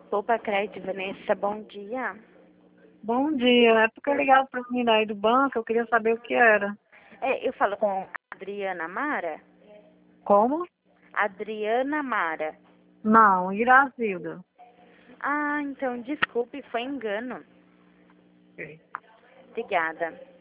Opa, Crédito, Vanessa, bom dia. Bom dia, é porque eu ligava para mim aí do banco, eu queria saber o que era. Eu falo com a Adriana Mara? Como? Adriana Mara. Não, Irazilda. Ah, então, desculpe, foi engano. Ok. Obrigada.